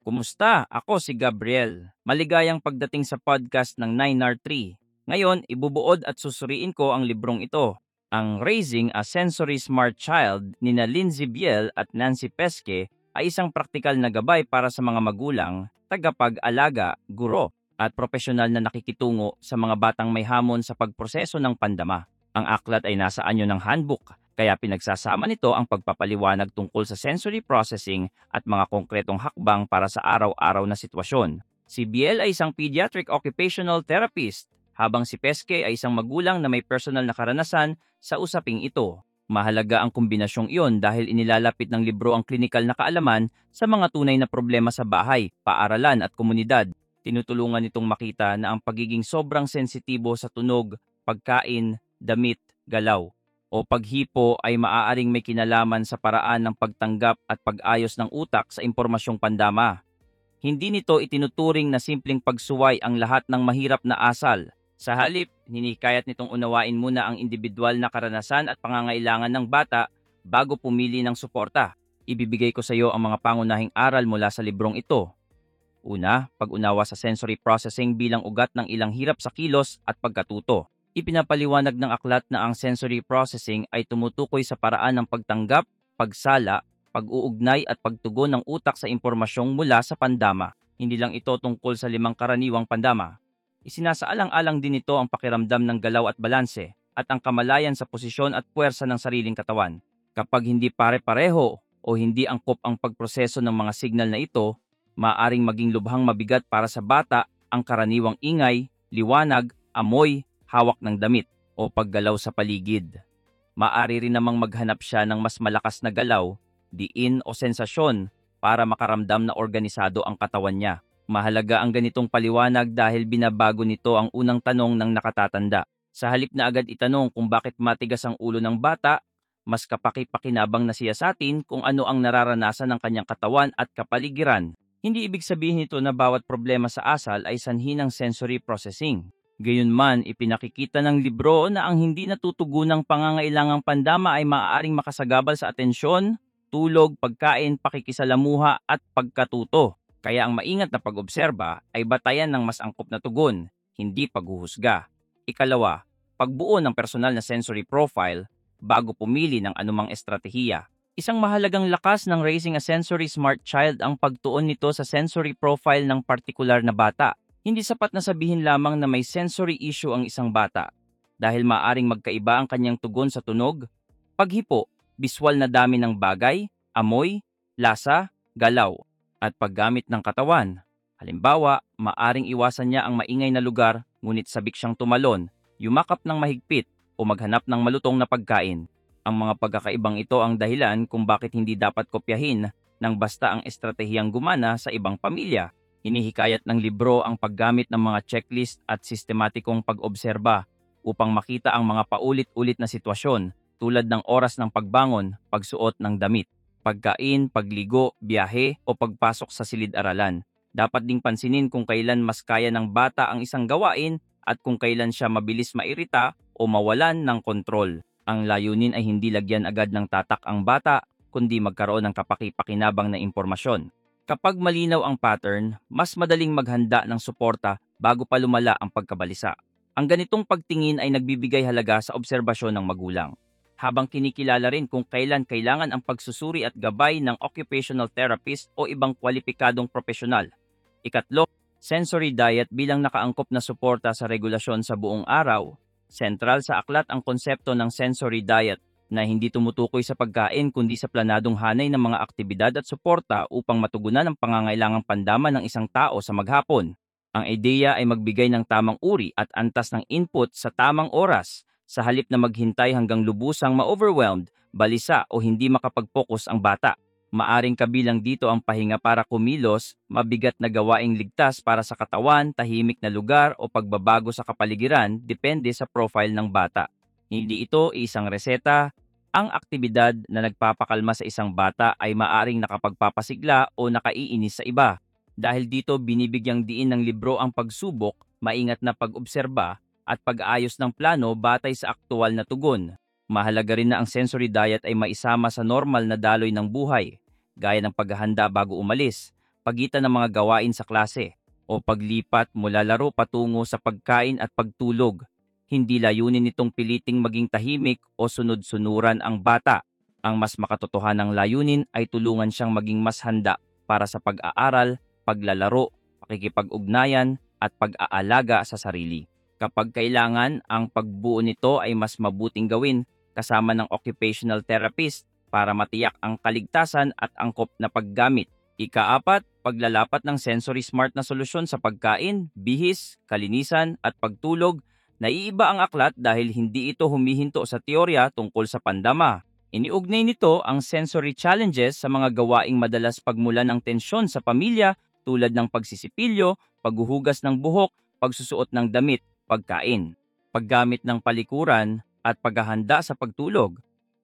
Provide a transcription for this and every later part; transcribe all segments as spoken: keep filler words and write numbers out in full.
Kumusta? Ako si Gabriel. Maligayang pagdating sa podcast ng nine R three. Ngayon, ibubuod at susuriin ko ang librong ito, ang Raising a Sensory Smart Child ni na Lindsay Biel at Nancy Pesque ay isang praktikal na gabay para sa mga magulang, tagapag-alaga, guro, at profesional na nakikitungo sa mga batang may hamon sa pagproseso ng pandama. Ang aklat ay nasa anyo ng handbook, kaya pinagsasama nito ang pagpapaliwanag tungkol sa sensory processing at mga konkretong hakbang para sa araw-araw na sitwasyon. Si Biel ay isang pediatric occupational therapist, habang si Pesque ay isang magulang na may personal na karanasan sa usaping ito. Mahalaga ang kombinasyong iyon dahil inilalapit ng libro ang klinikal na kaalaman sa mga tunay na problema sa bahay, paaralan at komunidad. Tinutulungan nitong makita na ang pagiging sobrang sensitibo sa tunog, pagkain, damit, galaw, o paghipo ay maaaring may kinalaman sa paraan ng pagtanggap at pag-ayos ng utak sa impormasyong pandama. Hindi nito itinuturing na simpleng pagsuway ang lahat ng mahirap na asal. Sa halip, hinikayat nitong unawain muna ang individual na karanasan at pangangailangan ng bata bago pumili ng suporta. Ibibigay ko sa iyo ang mga pangunahing aral mula sa librong ito. Una, pag-unawa sa sensory processing bilang ugat ng ilang hirap sa kilos at pagkatuto. Ipinapaliwanag ng aklat na ang sensory processing ay tumutukoy sa paraan ng pagtanggap, pagsala, pag-uugnay at pagtugon ng utak sa impormasyong mula sa pandama. Hindi lang ito tungkol sa limang karaniwang pandama. Isinasaalang-alang din ito ang pakiramdam ng galaw at balanse at ang kamalayan sa posisyon at puwersa ng sariling katawan. Kapag hindi pare-pareho o hindi angkop ang pagproseso ng mga signal na ito, maaaring maging lubhang mabigat para sa bata ang karaniwang ingay, liwanag, amoy, hawak ng damit o paggalaw sa paligid. Maaari rin namang maghanap siya ng mas malakas na galaw, diin o sensasyon para makaramdam na organisado ang katawan niya. Mahalaga ang ganitong paliwanag dahil binabago nito ang unang tanong ng nakatatanda. Sa halip na agad itanong kung bakit matigas ang ulo ng bata, mas kapaki-pakinabang na siya sa atin kung ano ang nararanasan ng kanyang katawan at kapaligiran. Hindi ibig sabihin nito na bawat problema sa asal ay sanhi ng sensory processing. Gayunman, ipinakikita ng libro na ang hindi natutugunang pangangailangang pandama ay maaaring makasagabal sa atensyon, tulog, pagkain, pakikisalamuha at pagkatuto. Kaya ang maingat na pag-obserba ay batayan ng mas angkop na tugon, hindi paghuhusga. Ikalawa, pagbuo ng personal na sensory profile bago pumili ng anumang estratehiya. Isang mahalagang lakas ng Raising a Sensory Smart Child ang pagtuon nito sa sensory profile ng partikular na bata. Hindi sapat na sabihin lamang na may sensory issue ang isang bata dahil maaring magkaiba ang kanyang tugon sa tunog, paghipo, biswal na dami ng bagay, amoy, lasa, galaw, at paggamit ng katawan. Halimbawa, maaring iwasan niya ang maingay na lugar ngunit sabik siyang tumalon, yumakap ng mahigpit o maghanap ng malutong na pagkain. Ang mga pagkakaibang ito ang dahilan kung bakit hindi dapat kopyahin ng basta ang estratehiyang gumana sa ibang pamilya. Hinihikayat ng libro ang paggamit ng mga checklist at sistematikong pag-obserba upang makita ang mga paulit-ulit na sitwasyon tulad ng oras ng pagbangon, pagsuot ng damit, pagkain, pagligo, biyahe o pagpasok sa silid-aralan. Dapat ding pansinin kung kailan mas kaya ng bata ang isang gawain at kung kailan siya mabilis mairita o mawalan ng kontrol. Ang layunin ay hindi lagyan agad ng tatak ang bata, kundi magkaroon ng kapaki-pakinabang na impormasyon. Kapag malinaw ang pattern, mas madaling maghanda ng suporta bago pa lumala ang pagkabalisa. Ang ganitong pagtingin ay nagbibigay halaga sa obserbasyon ng magulang, habang kinikilala rin kung kailan kailangan ang pagsusuri at gabay ng occupational therapist o ibang kwalipikadong profesional. Ikatlo, sensory diet bilang nakaangkop na suporta sa regulasyon sa buong araw. Sentral sa aklat ang konsepto ng sensory diet na hindi tumutukoy sa pagkain kundi sa planadong hanay ng mga aktibidad at suporta upang matugunan ang pangangailangang pandama ng isang tao sa maghapon. Ang ideya ay magbigay ng tamang uri at antas ng input sa tamang oras, sa halip na maghintay hanggang lubusang ma-overwhelmed, balisa o hindi makapag-focus ang bata. Maaring kabilang dito ang pahinga para kumilos, mabigat na gawaing ligtas para sa katawan, tahimik na lugar o pagbabago sa kapaligiran depende sa profile ng bata. Hindi ito isang reseta. Ang aktibidad na nagpapakalma sa isang bata ay maaring nakapagpapasigla o nakaiinis sa iba. Dahil dito binibigyang diin ng libro ang pagsubok, maingat na pag-obserba at pag-aayos ng plano batay sa aktual na tugon. Mahalaga rin na ang sensory diet ay maisama sa normal na daloy ng buhay, gaya ng paghahanda bago umalis, pagitan ng mga gawain sa klase, o paglipat mula laro patungo sa pagkain at pagtulog. Hindi layunin nitong piliting maging tahimik o sunod-sunuran ang bata. Ang mas makatotohanang layunin ay tulungan siyang maging mas handa para sa pag-aaral, paglalaro, pakikipag-ugnayan, at pag-aalaga sa sarili. Kapag kailangan, ang pagbuo nito ay mas mabuting gawin kasama ng occupational therapist para matiyak ang kaligtasan at angkop na paggamit. Ikaapat, paglalapat ng sensory smart na solusyon sa pagkain, bihis, kalinisan at pagtulog. Naiiba ang aklat dahil hindi ito humihinto sa teorya tungkol sa pandama. Iniugnay nito ang sensory challenges sa mga gawaing madalas pagmulan ng tensyon sa pamilya tulad ng pagsisipilyo, paghuhugas ng buhok, pagsusuot ng damit, pagkain, paggamit ng palikuran, at paghahanda sa pagtulog.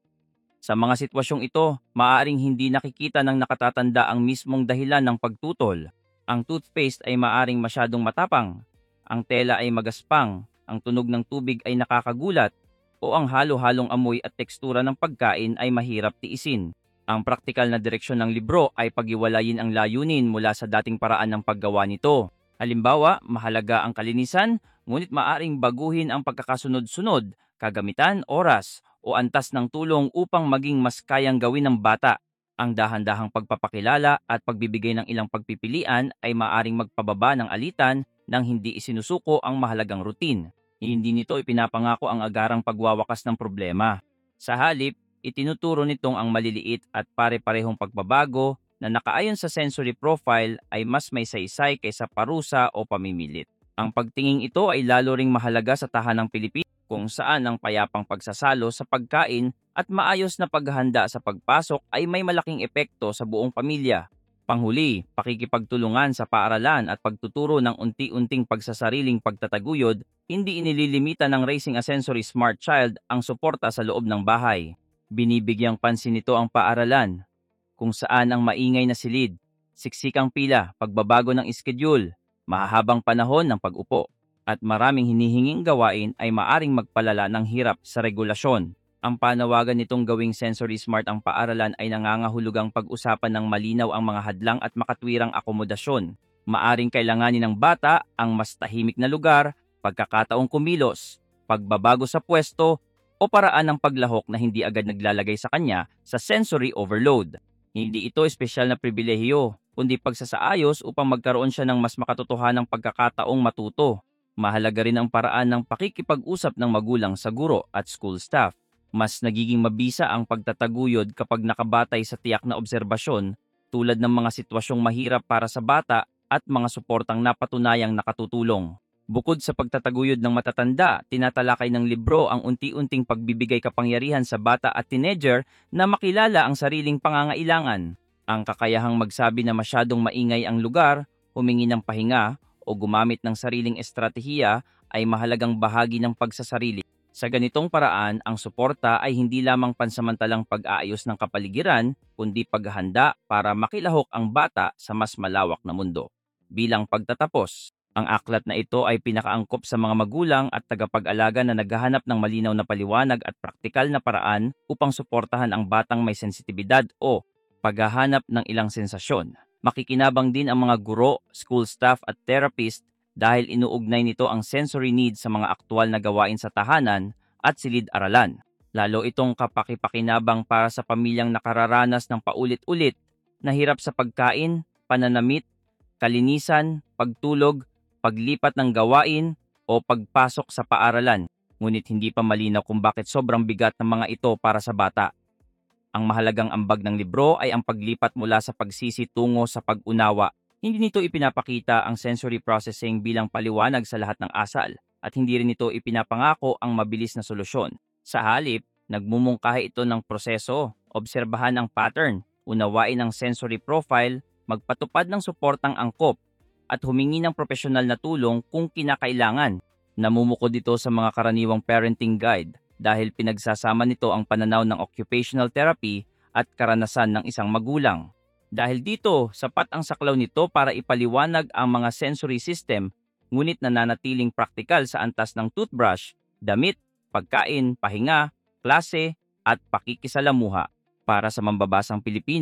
Sa mga sitwasyong ito, maaaring hindi nakikita ng nakatatanda ang mismong dahilan ng pagtutol. Ang toothpaste ay maaaring masyadong matapang, ang tela ay magaspang, ang tunog ng tubig ay nakakagulat, o ang halo-halong amoy at tekstura ng pagkain ay mahirap tiisin. Ang praktikal na direksyon ng libro ay pag-iwalayin ang layunin mula sa dating paraan ng paggawa nito. Halimbawa, mahalaga ang kalinisan, ngunit maaring baguhin ang pagkakasunod-sunod, kagamitan, oras, o antas ng tulong upang maging mas kayang gawin ng bata. Ang dahan-dahang pagpapakilala at pagbibigay ng ilang pagpipilian ay maaring magpababa ng alitan nang hindi isinusuko ang mahalagang routine. Hindi nito ipinapangako ang agarang pagwawakas ng problema. Sa halip, itinuturo nitong ang maliliit at pare-parehong pagbabago na nakaayon sa sensory profile ay mas may saysay kaysa parusa o pamimilit. Ang pagtinging ito ay lalo ring mahalaga sa tahanang Pilipinas kung saan ang payapang pagsasalo sa pagkain at maayos na paghahanda sa pagpasok ay may malaking epekto sa buong pamilya. Panghuli, pakikipagtulungan sa paaralan at pagtuturo ng unti-unting pagsasariling pagtataguyod, hindi inililimita ng Raising a Sensory Smart Child ang suporta sa loob ng bahay. Binibigyang pansin nito ang paaralan, kung saan ang maingay na silid, siksikang pila, pagbabago ng iskedyul, mahahabang panahon ng pag-upo, at maraming hinihinging gawain ay maaring magpalala ng hirap sa regulasyon. Ang panawagan nitong gawing sensory smart ang paaralan ay nangangahulugang pag-usapan ng malinaw ang mga hadlang at makatwirang akomodasyon. Maaring kailanganin ng bata ang mas tahimik na lugar, pagkakataong kumilos, pagbabago sa pwesto, o paraan ng paglahok na hindi agad naglalagay sa kanya sa sensory overload. Hindi ito espesyal na pribilehiyo, kundi pagsasaayos upang magkaroon siya ng mas makatotohanang pagkakataong matuto. Mahalaga rin ang paraan ng pakikipag-usap ng magulang sa guro at school staff. Mas nagiging mabisa ang pagtataguyod kapag nakabatay sa tiyak na obserbasyon tulad ng mga sitwasyong mahirap para sa bata at mga suportang napatunayang nakatutulong. Bukod sa pagtataguyod ng matatanda, tinatalakay ng libro ang unti-unting pagbibigay kapangyarihan sa bata at teenager na makilala ang sariling pangangailangan. Ang kakayahang magsabi na masyadong maingay ang lugar, humingi ng pahinga, o gumamit ng sariling estratehiya ay mahalagang bahagi ng pagsasarili. Sa ganitong paraan, ang suporta ay hindi lamang pansamantalang pag-aayos ng kapaligiran, kundi paghahanda para makilahok ang bata sa mas malawak na mundo. Bilang pagtatapos, ang aklat na ito ay pinakaangkop sa mga magulang at tagapag-alaga na naghahanap ng malinaw na paliwanag at praktikal na paraan upang suportahan ang batang may sensitibidad o paghahanap ng ilang sensasyon. Makikinabang din ang mga guro, school staff at therapist dahil inuugnay nito ang sensory needs sa mga aktwal na gawain sa tahanan at silid-aralan. Lalo itong kapakipakinabang para sa pamilyang nakararanas ng paulit-ulit na hirap sa pagkain, pananamit, kalinisan, pagtulog, paglipat ng gawain o pagpasok sa paaralan. Ngunit hindi pa malinaw kung bakit sobrang bigat ng mga ito para sa bata. Ang mahalagang ambag ng libro ay ang paglipat mula sa pagsisi tungo sa pag-unawa. Hindi nito ipinapakita ang sensory processing bilang paliwanag sa lahat ng asal at hindi rin ito ipinapangako ang mabilis na solusyon. Sa halip, nagmumungkahi ito ng proseso, obserbahan ang pattern, unawain ang sensory profile, magpatupad ng suportang angkop, at humingi ng profesional na tulong kung kinakailangan. Namumukod ito sa mga karaniwang parenting guide dahil pinagsasama nito ang pananaw ng occupational therapy at karanasan ng isang magulang. Dahil dito, sapat ang saklaw nito para ipaliwanag ang mga sensory system, ngunit nananatiling praktikal sa antas ng toothbrush, damit, pagkain, pahinga, klase, at pakikisalamuha. Para sa mambabasang Pilipino,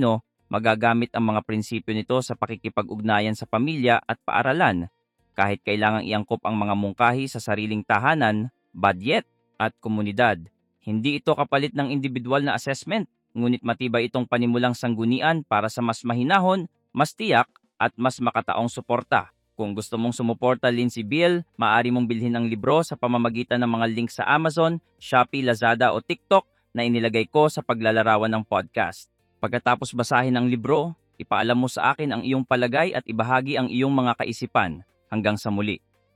Magagamit ang mga prinsipyo nito sa pakikipag-ugnayan sa pamilya at paaralan, kahit kailangang iangkop ang mga mungkahi sa sariling tahanan, budget, at komunidad. Hindi ito kapalit ng individual na assessment, ngunit matibay itong panimulang sanggunian para sa mas mahinahon, mas tiyak, at mas makataong suporta. Kung gusto mong sumuporta, Lindsay Bill, maaari mong bilhin ang libro sa pamamagitan ng mga link sa Amazon, Shopee, Lazada o TikTok na inilagay ko sa paglalarawan ng podcast. Pagkatapos basahin ang libro, ipaalam mo sa akin ang iyong palagay at ibahagi ang iyong mga kaisipan. Hanggang sa muli.